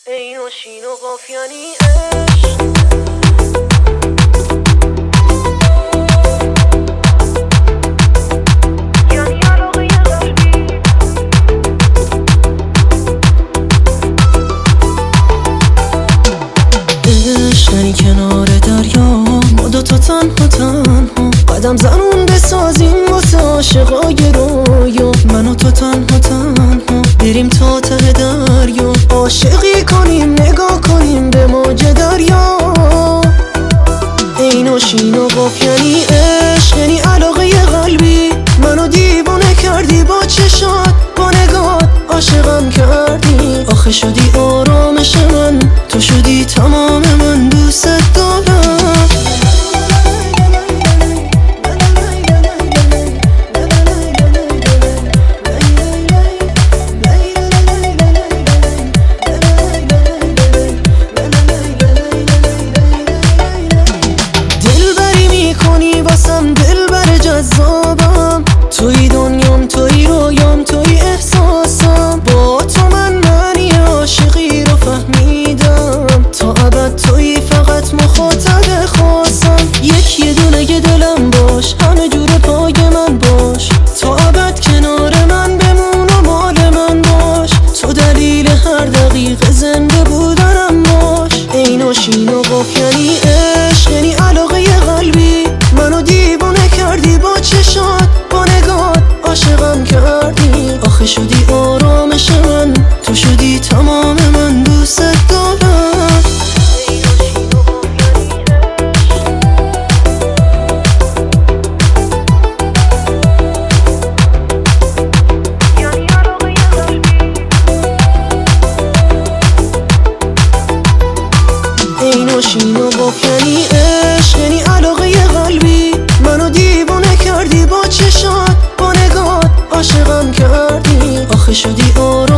ای نوشین و قافیانی عشق یعنی علاقه قلبی عشق یعنی کنار دریا ما دوتا تنها قدم زنون بسازیم واسه عاشقای رویا من و تو تنها بریم تا ته دریا عاشقی کنیم نگاه کنیم به موج دریا ای نوشین و قاف یعنی عشق یعنی علاقه قلبی منو دیوونه کردی با چشات با نگات عاشقم کردی آخه شدی آرامش من تو شدی تمام من دوست دارم دلبر جذابم توی دنیام توی رویام توی احساسم با تو من معنی عاشقی رو فهمیدم تا ابد توی فقط مخاطب خاصم یه دونه دلم باش همه جور پای من باش تا ابد کنار من بمون و مال من باش تو دلیل هر دقیقه زنده بودنم باش ای نوشین و قاف یعنی عشق یعنی علاقه قلبی منو دیوونه کردی با چشات با نگات عاشقم کردی آخه شدی آرامش من تو شدی تمام من دوست دارم ای نوشین و قاف یعنی عشق یعنی علاقه قلبی منو دیوونه کردی با چشات با نگات عاشقم کردی آخه شدی آرامش